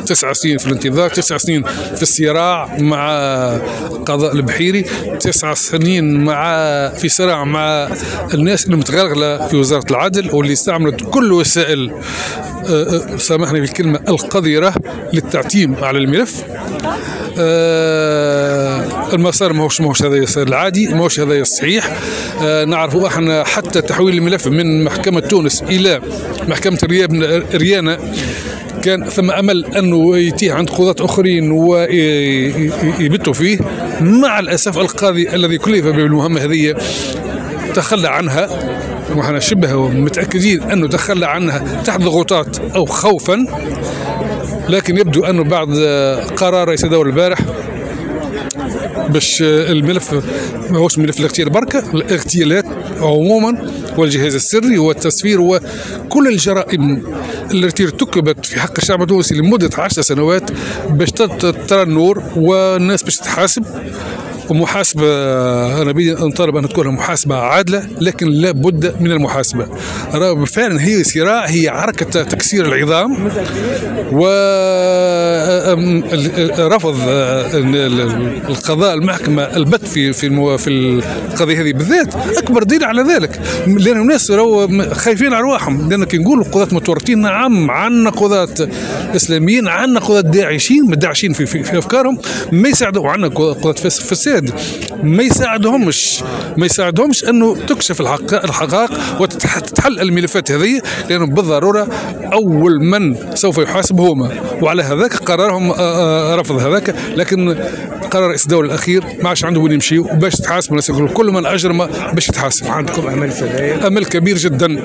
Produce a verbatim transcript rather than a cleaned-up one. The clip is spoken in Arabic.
تسع سنين في الانتظار، تسع سنين في الصراع مع قضاء البحيري، تسع سنين مع في صراع مع الناس اللي متغلغله في وزاره العدل واللي استعملت كل وسائل سامحني في الكلمه القذره للتعتيم على الملف. آه المسار ماهوش ماهوش هذا العادي، ماهوش هذا الصحيح. آه نعرفوا احنا حتى تحويل الملف من محكمة تونس إلى محكمة ريانة كان ثم أمل أنه يتيه عند قضاة آخرين ويبتوا فيه. مع الأسف القاضي الذي كلف بالمهمة هذه تخلى عنها، وحنا شبه متأكدين أنه تخلى عنها تحت ضغوطات أو خوفا، لكن يبدو أنه بعد قرار يتداول البارح باش الملف ماهوش ملف الاغتيال بركة، الاغتيالات عموما والجهاز السري والتسفير وكل الجرائم التي ارتكبت في حق الشعب التونسي لمدة عشر سنوات باش ترى النور والناس باش تتحاسب. ومحاسبة أنا بدي نطالب أن تكون محاسبة عادلة، لكن لا بد من المحاسبة. فعلا هي صراع، هي حركة تكسير العظام، ورفض القضاء المحكمة البت في في في القضية هذه بالذات أكبر دليل على ذلك، لأن الناس خايفين على أرواحهم. لأن كي نقول قضاة متورطين، نعم عندنا قضاة إسلاميين، عندنا قضاة داعشين مدعشين في, في, في أفكارهم ما يساعدوا، وعندنا قضاة فساد ما يساعدهمش ما يساعدهمش انه تكشف الحقائق وتتحل الملفات هذه، لانه بالضروره اول من سوف يحاسب هما، وعلى هذاك قرارهم رفض هذاك. لكن قرار الدولة الاخير ما عادش عنده وين يمشي باش تحاسب الناس، كل من اجرم باش يتحاسب. عندكم امل في هذايا؟ امل كبير جدا.